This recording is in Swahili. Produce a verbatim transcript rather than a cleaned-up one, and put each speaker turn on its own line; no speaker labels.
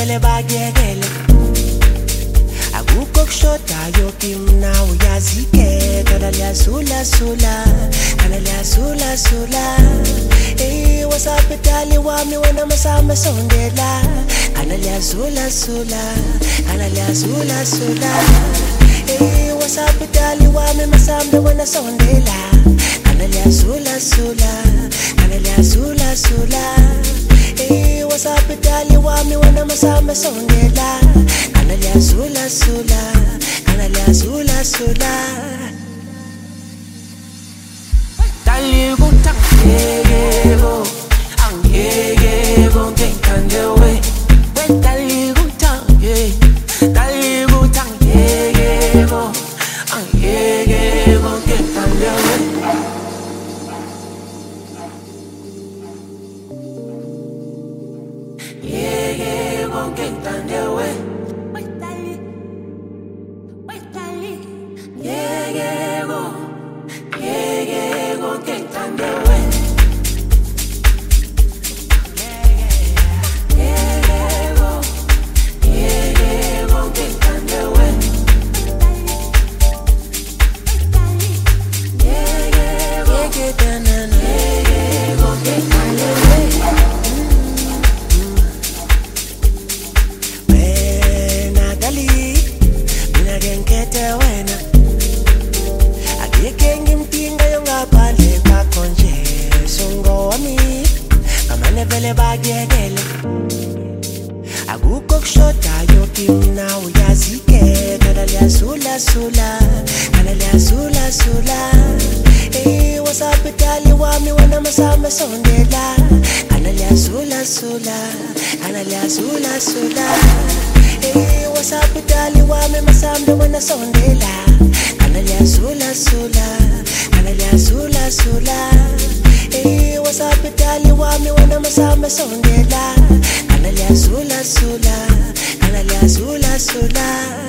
vele bakuyekele akukho kushodayo kimna uyazike kana liyazula sula kana liyazula sula eh wasapitali wami wena masama sondela kana liyazula sula kana liyazula sula eh wasapitali wami masama wena sondela kana liyazula sula kana liyazula sula eh wasapitali wami wena masama sondela kana liyazula sula kana liyazula sula dali kutangego angego ngenkandewe we dali kutange dali kutangego angego ngenkandewe yego ngenkandewe vele bakuyekele akukho kushodayo kimna uyazike kana liyazula sula kana liyazula sula eh wasapitali wami wena masama sondela kana liyazula sula kana liyazula sula eh wasapitali wami masama wena sondela kana liyazula sula kana liyazula sula eh wasapitali wami wena masama sondela kana liyazula sula kana liyazula sula